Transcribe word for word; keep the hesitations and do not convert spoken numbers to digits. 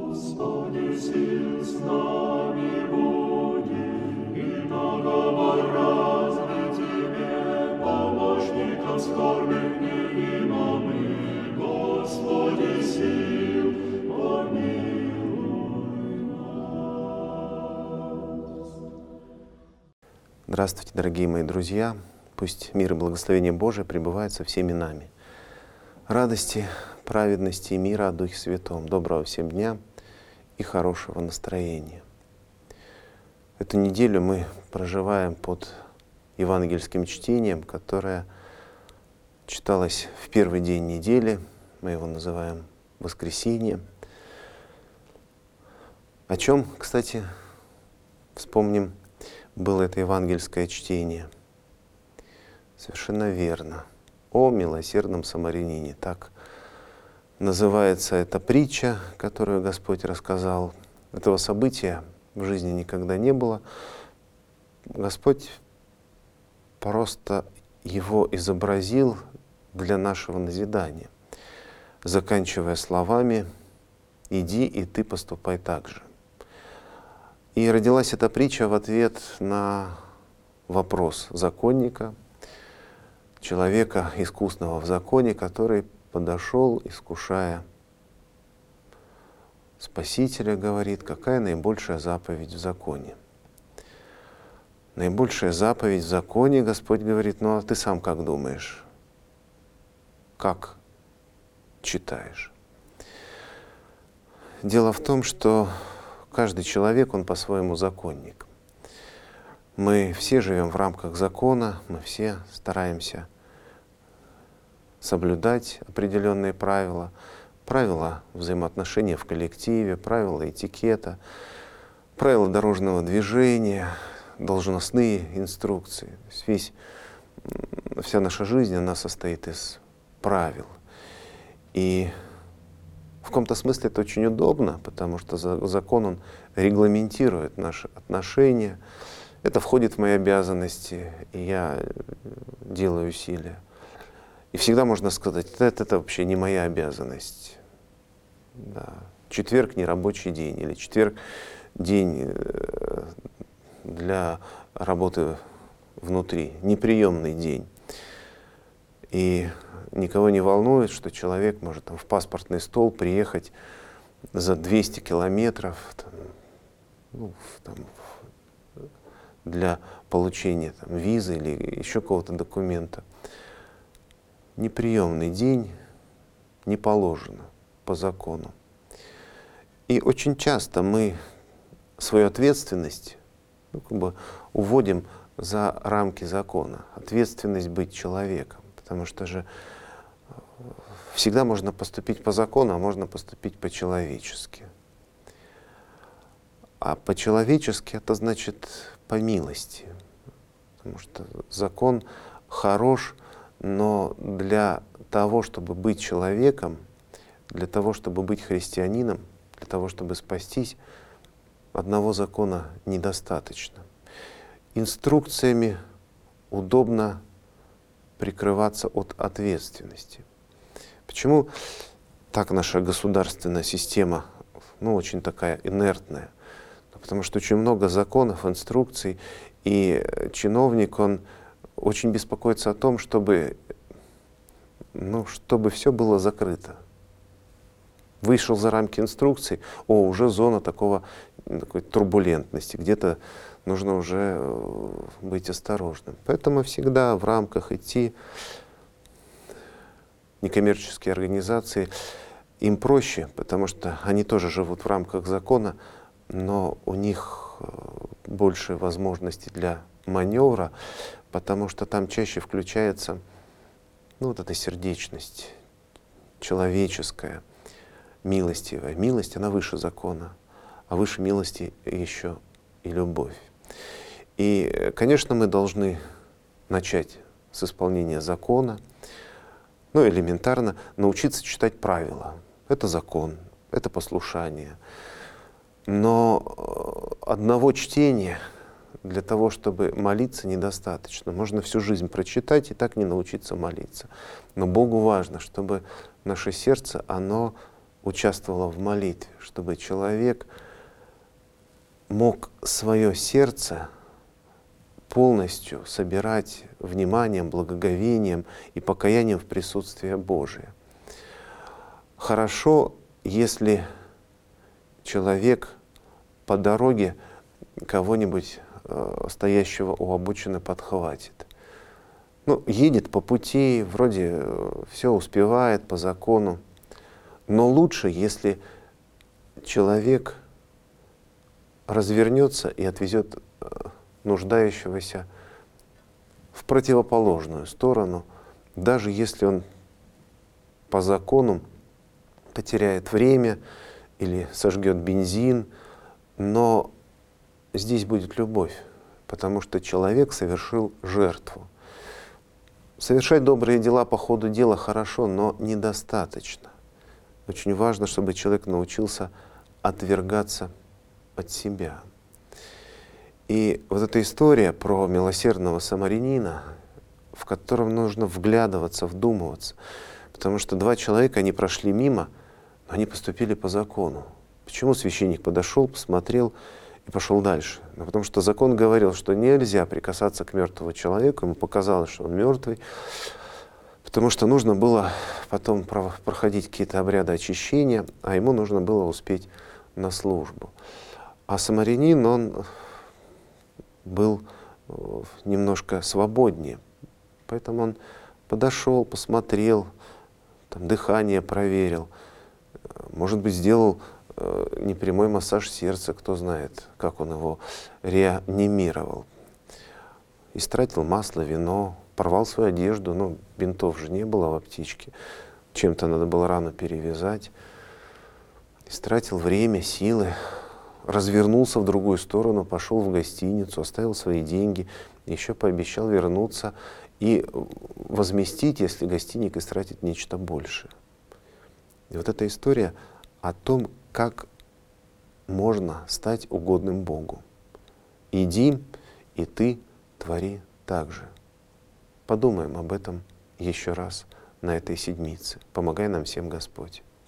Господи, сил с нами буди, и наговор разный Тебе, помощником скорбных невидимым, Господи, сил, помилуй нас. Здравствуйте, дорогие мои друзья! Пусть мир и благословение Божие пребывают со всеми нами. Радости, праведности и мира о Духе Святом. Доброго всем дня и хорошего настроения. Эту неделю мы проживаем под евангельским чтением, которое читалось в первый день недели. Мы его называем воскресенье. О чем, кстати, вспомним, было это евангельское чтение. Совершенно верно. О милосердном самарянине. Так называется эта притча, которую Господь рассказал. Этого события в жизни никогда не было. Господь просто его изобразил для нашего назидания, заканчивая словами «Иди, и ты поступай так же». И родилась эта притча в ответ на вопрос законника, человека, искусного в законе, который подошел, искушая Спасителя, говорит, какая наибольшая заповедь в законе. Наибольшая заповедь в законе, Господь говорит, ну а ты сам как думаешь? Как читаешь? Дело в том, что каждый человек, он по-своему законник. Мы все живем в рамках закона, мы все стараемся соблюдать определенные правила, правила взаимоотношения в коллективе, правила этикета, правила дорожного движения, должностные инструкции. То есть весь, вся наша жизнь, она состоит из правил. И в каком-то смысле это очень удобно, потому что закон, он регламентирует наши отношения. Это входит в мои обязанности, и я делаю усилия. И всегда можно сказать, это, это вообще не моя обязанность. Да. Четверг не рабочий день, или четверг день для работы внутри, неприемный день. И никого не волнует, что человек может там, в паспортный стол приехать за двести километров там, ну, там, для получения там, визы или еще какого-то документа. Неприемный день не положено по закону. И очень часто мы свою ответственность ну, как бы уводим за рамки закона. Ответственность быть человеком. Потому что же всегда можно поступить по закону, а можно поступить по-человечески. А по-человечески это значит по милости. Потому что закон хорош, но для того, чтобы быть человеком, для того, чтобы быть христианином, для того, чтобы спастись, одного закона недостаточно. Инструкциями удобно прикрываться от ответственности. Почему так наша государственная система ну, очень такая инертная? Потому что очень много законов, инструкций, и чиновник, он очень беспокоится о том, чтобы, ну, чтобы все было закрыто. Вышел за рамки инструкций, о, уже зона такого, такой турбулентности, где-то нужно уже быть осторожным. Поэтому всегда в рамках идти. Некоммерческие организации, им проще, потому что они тоже живут в рамках закона, но у них больше возможностей для маневра, потому что там чаще включается ну, вот эта сердечность человеческая, милостивая. Милость, она выше закона, а выше милости еще и любовь. И, конечно, мы должны начать с исполнения закона, ну, элементарно научиться читать правила. Это закон, это послушание. Но одного чтения для того, чтобы молиться, недостаточно. Можно всю жизнь прочитать и так не научиться молиться. Но Богу важно, чтобы наше сердце, оно участвовала в молитве, чтобы человек мог свое сердце полностью собирать вниманием, благоговением и покаянием в присутствии Божие. Хорошо, если человек по дороге кого-нибудь э, стоящего у обочины подхватит. Ну, едет по пути, вроде э, все успевает по закону, но лучше, если человек развернется и отвезет э, нуждающегося в противоположную сторону, даже если он по закону потеряет время или сожгет бензин, но здесь будет любовь, потому что человек совершил жертву. Совершать добрые дела по ходу дела хорошо, но недостаточно. Очень важно, чтобы человек научился отвергаться от себя. И вот эта история про милосердного самарянина, в котором нужно вглядываться, вдумываться, потому что два человека, они прошли мимо, но они поступили по закону. Почему священник подошел, посмотрел и пошел дальше? Ну, потому что закон говорил, что нельзя прикасаться к мертвому человеку, ему показалось, что он мертвый, потому что нужно было потом проходить какие-то обряды очищения, а ему нужно было успеть на службу. А самарянин, он был немножко свободнее, поэтому он подошел, посмотрел, там, дыхание проверил, может быть, сделал э, непрямой массаж сердца, кто знает, как он его реанимировал. Истратил масло, вино, порвал свою одежду, ну, бинтов же не было в аптечке, чем-то надо было рану перевязать. Истратил время, силы, развернулся в другую сторону, пошел в гостиницу, оставил свои деньги, еще пообещал вернуться и возместить, если гостиник истратит нечто большее. И вот эта история о том, как можно стать угодным Богу. Иди, и ты твори так же. Подумаем об этом еще раз на этой седмице. Помогай нам всем Господь.